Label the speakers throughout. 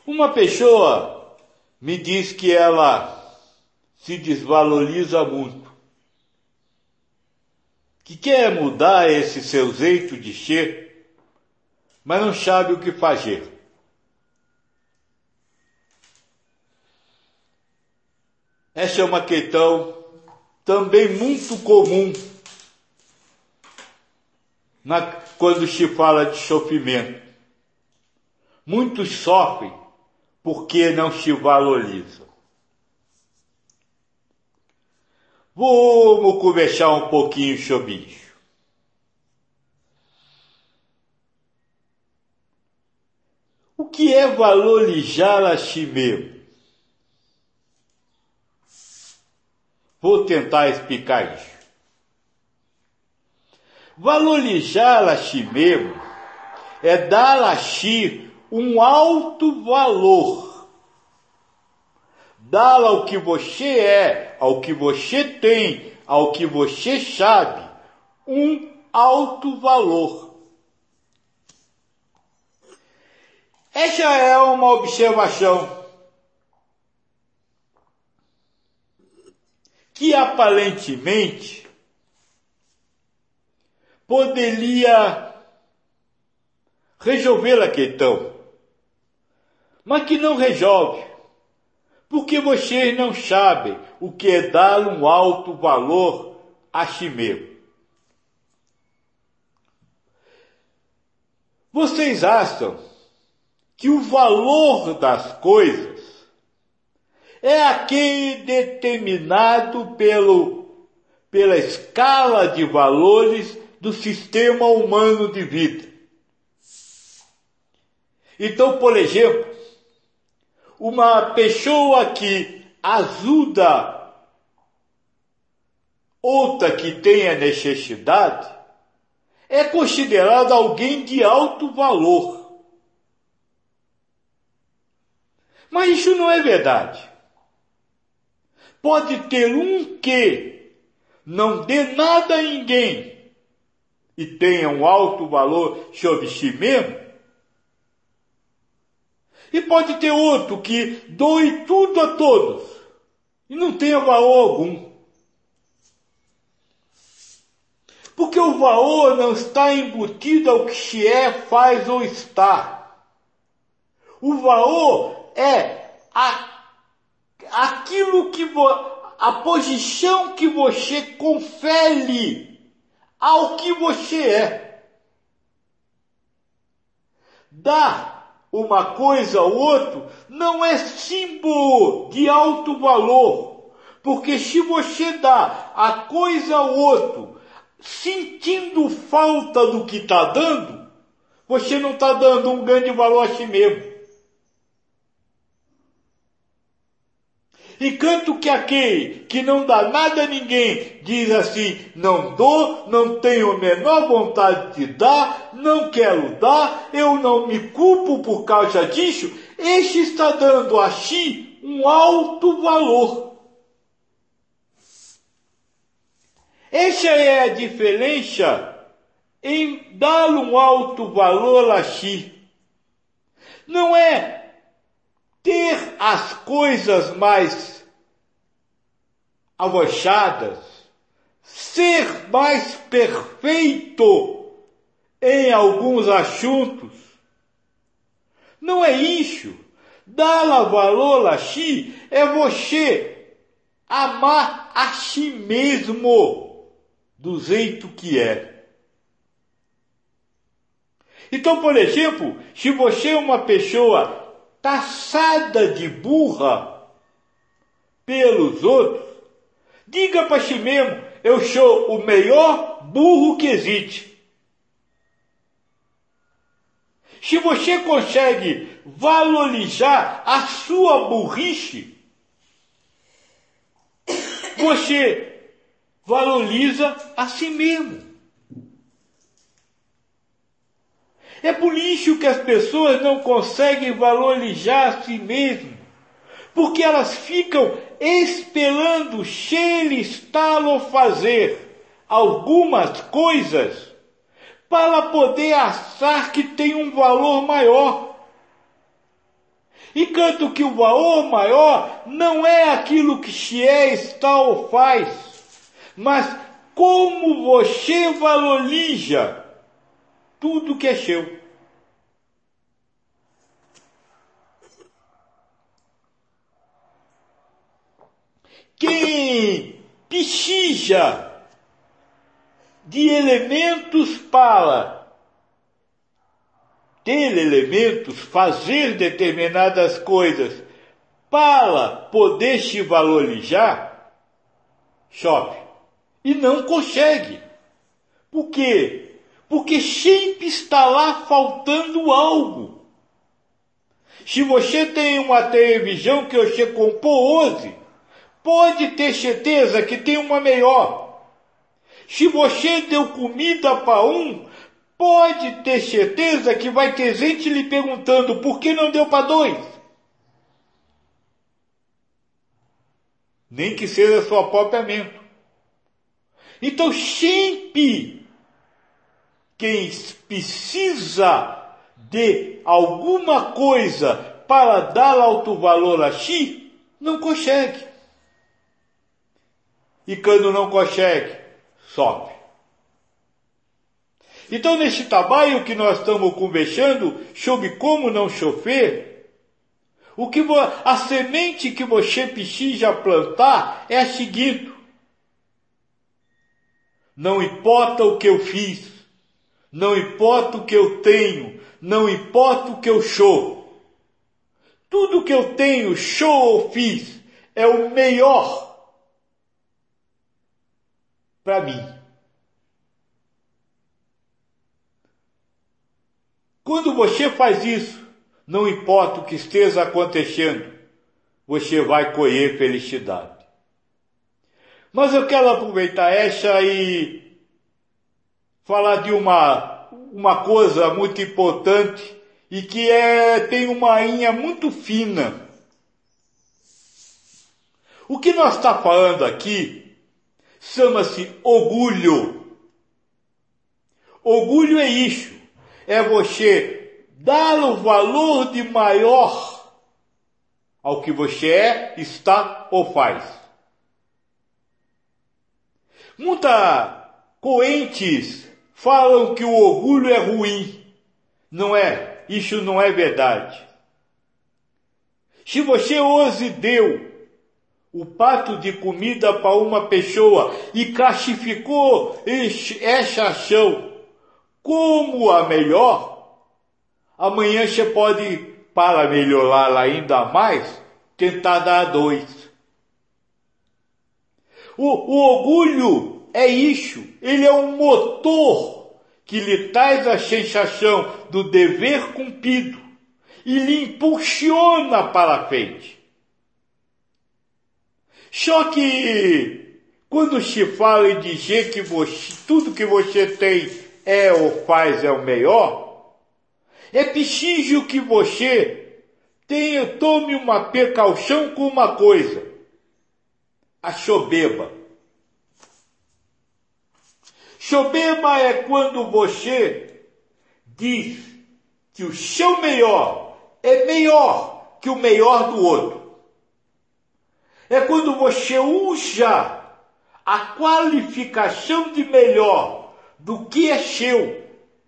Speaker 1: Uma pessoa me diz que ela se desvaloriza muito, que quer mudar esse seu jeito de ser, mas não sabe o que fazer. Essa é uma questão também muito comum quando se fala de sofrimento. Muitos sofrem porque não se valorizam. Vamos conversar um pouquinho sobre isso. O que é valorizar a si mesmo? Vou tentar explicar isso. Valorizar a si mesmo é dar a si um alto valor. Dar ao que você é, ao que você tem, ao que você sabe, um alto valor. Essa é uma observação que aparentemente poderia resolver a questão, mas que não resolve, porque vocês não sabem o que é dar um alto valor a si mesmo. Vocês acham que o valor das coisas é aquele determinado pela escala de valores do sistema humano de vida. Então, por exemplo, uma pessoa que ajuda outra que tenha necessidade é considerada alguém de alto valor. Mas isso não é verdade. Pode ter um que não dê nada a ninguém e tenha um alto valor sobre si mesmo, e pode ter outro que doe tudo a todos e não tenha valor algum. Porque o valor não está embutido ao que se é, faz ou está. O valor é aquilo que a posição que você confere ao que você é. Dar uma coisa ao outro não é símbolo de alto valor, porque se você dá a coisa ao outro sentindo falta do que está dando, você não está dando um grande valor a si mesmo. Enquanto que aquele que não dá nada a ninguém diz assim: não dou, não tenho a menor vontade de dar, não quero dar, eu não me culpo por causa disso, este está dando a si um alto valor. Essa é a diferença em dar um alto valor a si. Não é ter as coisas mais avochadas, ser mais perfeito em alguns assuntos. Não é isso. Dar valor a si é você amar a si mesmo do jeito que é. Então, por exemplo, se você é uma pessoa taxada de burra pelos outros, diga para si mesmo: eu sou o melhor burro que existe. Se você consegue valorizar a sua burrice, você valoriza a si mesmo. É por isso que as pessoas não conseguem valorizar a si mesmas, porque elas ficam esperando se ele está a fazer algumas coisas para poder achar que tem um valor maior. Enquanto que o valor maior não é aquilo que se é, está ou faz, mas como você valoriza tudo que é seu. Quem precisa de elementos para ter elementos, fazer determinadas coisas para poder se valorizar, sofre. E não consegue. Por quê? Porque sempre está lá faltando algo. Se você tem uma televisão que você comprou hoje, pode ter certeza que tem uma melhor. Se você deu comida para um, pode ter certeza que vai ter gente lhe perguntando por que não deu para dois. Nem que seja sua própria mente. Então sempre quem precisa de alguma coisa para dar alto valor a si, não consegue. E quando não consegue, sofre. Então, nesse trabalho que nós estamos conversando sobre como não sofrer, a semente que você precisa plantar é a seguinte: não importa o que eu fiz, não importa o que eu tenho, não importa o que eu sou. Tudo que eu tenho, sou ou fiz, é o melhor para mim. Quando você faz isso, não importa o que esteja acontecendo, você vai colher felicidade. Mas eu quero aproveitar essa e falar de uma coisa muito importante e que tem uma linha muito fina. O que nós estamos falando aqui chama-se orgulho. Orgulho é isso. É você dar o valor de maior ao que você é, está ou faz. Muitas correntes falam que o orgulho é ruim. Não é. Isso não é verdade. Se você hoje deu o prato de comida para uma pessoa e classificou essa ação como a melhor, amanhã você pode, para melhorá-la ainda mais, tentar dar dois. O orgulho é isso, ele é um motor que lhe traz a sensação do dever cumprido e lhe impulsiona para frente. Só que quando se fala em dizer que tudo que você tem é ou faz é o melhor, é preciso que você tome uma precaução com uma coisa: a soberba. Soberba é quando você diz que o seu melhor é melhor que o melhor do outro. É quando você usa a qualificação de melhor do que é seu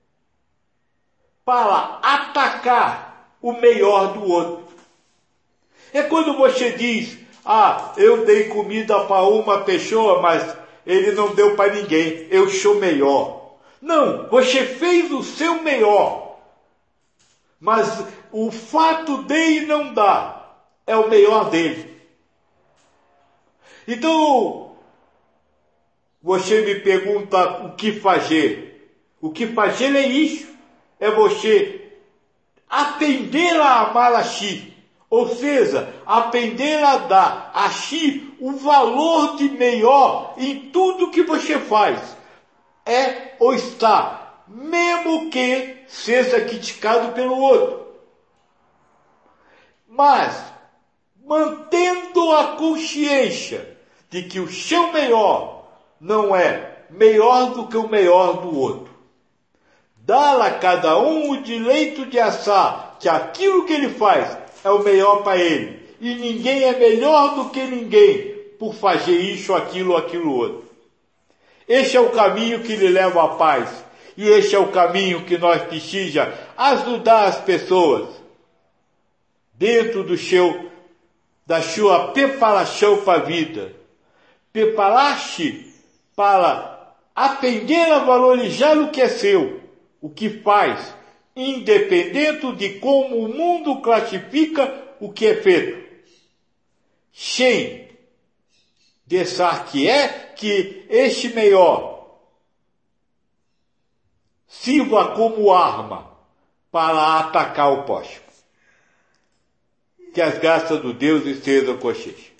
Speaker 1: para atacar o melhor do outro. É quando você diz: eu dei comida para uma pessoa, mas ele não deu para ninguém, eu sou melhor. Não, você fez o seu melhor, mas o fato dele não dar é o melhor dele. Então, você me pergunta o que fazer. O que fazer é isso. É você aprender a amar a si. Ou seja, aprender a dar a si o valor de melhor em tudo que você faz. É ou está, mesmo que seja criticado pelo outro. Mas, mantendo a consciência de que o seu melhor não é melhor do que o melhor do outro. Dá a cada um o direito de achar que aquilo que ele faz é o melhor para ele. E ninguém é melhor do que ninguém por fazer isso, aquilo, aquilo outro. Este é o caminho que lhe leva à paz. E este é o caminho que nós precisamos ajudar as pessoas dentro da sua preparação para a vida. Preparar-se para aprender a valorizar o que é seu, o que faz, independente de como o mundo classifica o que é feito. Sem deixar que este melhor sirva como arma para atacar o próximo. Que as graças do Deus estejam com vocês.